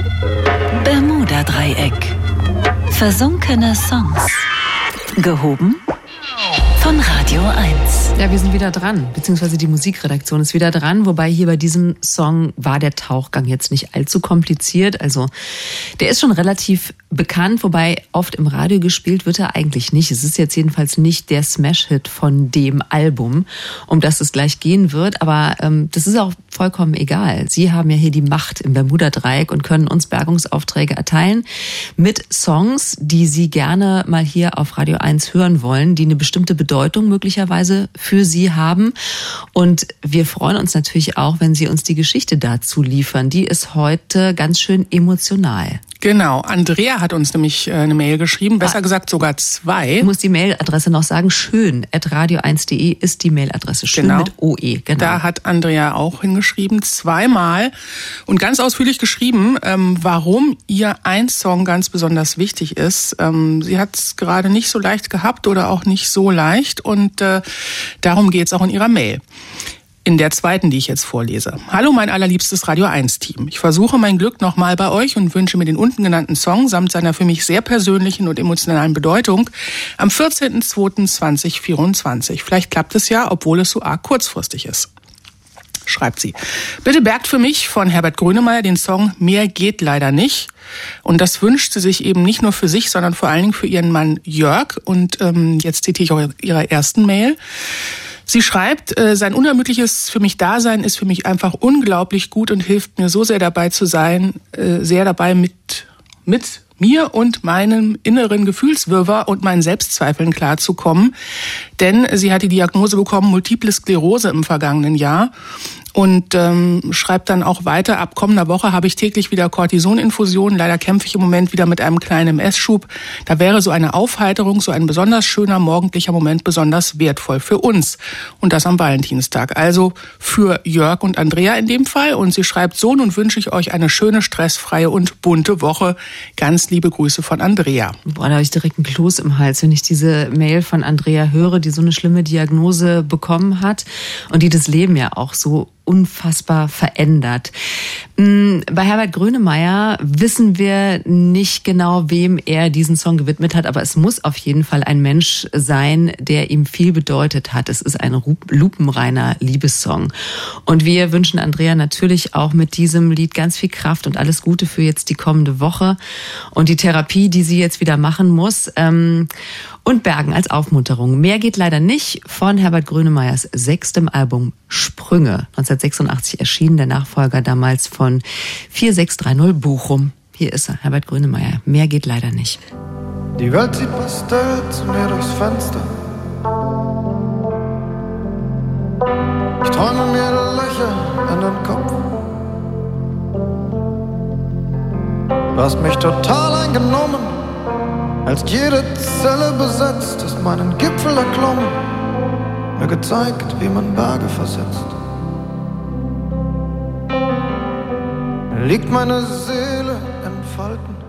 Bermuda-Dreieck. Versunkene Songs. Gehoben von Radio 1. Ja, wir sind wieder dran, beziehungsweise die Musikredaktion ist wieder dran, wobei hier bei diesem Song war der Tauchgang jetzt nicht allzu kompliziert. Also der ist schon relativ bekannt, wobei oft im Radio gespielt wird er eigentlich nicht. Es ist jetzt jedenfalls nicht der Smash-Hit von dem Album, um das es gleich gehen wird, aber das ist auch vollkommen egal. Sie haben ja hier die Macht im Bermuda-Dreieck und können uns Bergungsaufträge erteilen mit Songs, die Sie gerne mal hier auf Radio 1 hören wollen, die eine bestimmte Bedeutung möglicherweise für Sie haben. Und wir freuen uns natürlich auch, wenn Sie uns die Geschichte dazu liefern. Die ist heute ganz schön emotional. Genau, Andrea hat uns nämlich eine Mail geschrieben, besser gesagt sogar zwei. Ich muss die Mailadresse noch sagen, schön@radio1.de ist die Mailadresse, schön genau. Mit OE. Genau. Da hat Andrea auch hingeschrieben, zweimal und ganz ausführlich geschrieben, warum ihr ein Song ganz besonders wichtig ist. Sie hat es gerade nicht so leicht gehabt oder auch nicht so leicht und darum geht es auch in ihrer Mail. In der zweiten, die ich jetzt vorlese. Hallo, mein allerliebstes Radio 1-Team. Ich versuche mein Glück nochmal bei euch und wünsche mir den unten genannten Song samt seiner für mich sehr persönlichen und emotionalen Bedeutung am 14.02.2024. Vielleicht klappt es ja, obwohl es so arg kurzfristig ist. Schreibt sie. Bitte bergt für mich von Herbert Grönemeyer den Song Mehr geht leider nicht. Und das wünscht sie sich eben nicht nur für sich, sondern vor allen Dingen für ihren Mann Jörg. Und jetzt zitiere ich auch ihre ersten Mail. Sie schreibt, sein unermüdliches für mich Dasein ist für mich einfach unglaublich gut und hilft mir so sehr dabei zu sein, sehr dabei mit mir und meinem inneren Gefühlswirrwarr und meinen Selbstzweifeln klarzukommen. Denn sie hat die Diagnose bekommen, Multiple Sklerose im vergangenen Jahr. Und schreibt dann auch weiter, ab kommender Woche habe ich täglich wieder Cortisoninfusionen. Leider kämpfe ich im Moment wieder mit einem kleinen MS-Schub. Da wäre so eine Aufheiterung, so ein besonders schöner morgendlicher Moment besonders wertvoll für uns. Und das am Valentinstag. Also für Jörg und Andrea in dem Fall. Und sie schreibt so, nun wünsche ich euch eine schöne, stressfreie und bunte Woche. Ganz liebe Grüße von Andrea. Boah, da habe ich direkt einen Kloß im Hals, wenn ich diese Mail von Andrea höre, die so eine schlimme Diagnose bekommen hat und die das Leben ja auch so unfassbar verändert. Bei Herbert Grönemeyer wissen wir nicht genau, wem er diesen Song gewidmet hat, aber es muss auf jeden Fall ein Mensch sein, der ihm viel bedeutet hat. Es ist ein lupenreiner Liebessong. Und wir wünschen Andrea natürlich auch mit diesem Lied ganz viel Kraft und alles Gute für jetzt die kommende Woche und die Therapie, die sie jetzt wieder machen muss. Und Bergen als Aufmunterung. Mehr geht leider nicht von Herbert Grönemeyers 6. Album Sprünge. 1986 erschienen, der Nachfolger damals von 4630 Bochum. Hier ist er, Herbert Grönemeyer. Mehr geht leider nicht. Die Welt zieht Pastell zu mir durchs Fenster. Ich träume mir Löcher in den Kopf. Du hast mich total eingenommen. Als jede Zelle besetzt, ist meinen Gipfel erklommen, mir gezeigt, wie man Berge versetzt. Liegt meine Seele in Falten,